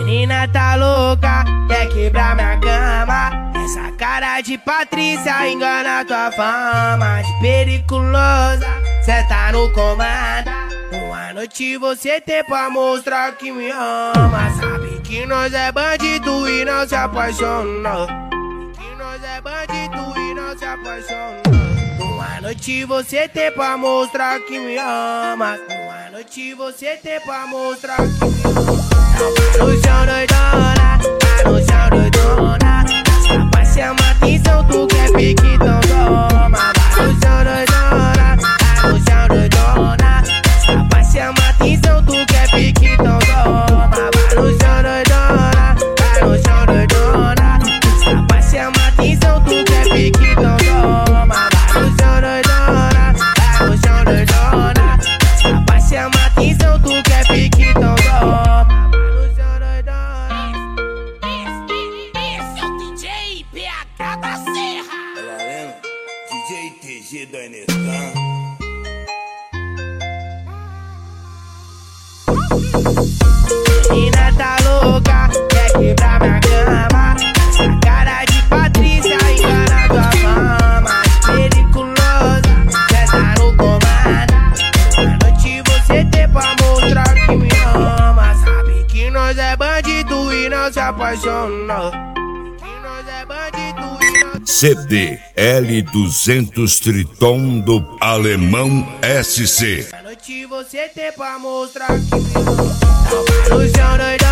Menina tá louca, quer quebrar minha cama. Essa cara de Patrícia engana tua fama de periculosa, cê tá no comando. Uma noite você tem pra mostrar que me ama. Sabe que nós é bandido e não se apaixona. Que nós é bandido e não se apaixona. Uma noite você tem pra mostrar que me ama. Uma noite você tem pra mostrar que me ama. Tá no chão doidona, tá no chão doidona. Essa vai chama atenção, tu quer pique, então toma. Tá no chão doidona, tá no chão doidona. Essa vai chama atenção, tu quer pique, então toma. Tá no chão doidona, tá no chão doidona. Essa vai chama atenção, tu quer pique, então toma. Tá no chão doidona, tá no chão doidona. Essa vai chama atenção, tu quer pique, então toma. Da Serra. Olha lá, DJ TG do Enescan. Menina tá louca, quer quebrar minha cama. Essa cara de Patrícia engana tua fama de periculosa, cê tá no comando. Uma noite você tem pra mostrar que me ama. Sabe que nós é bandido e não se apaixona. CD L200 Triton do Alemão SC. A noite você tem pra mostrar que me ama. Tá no chão doidona.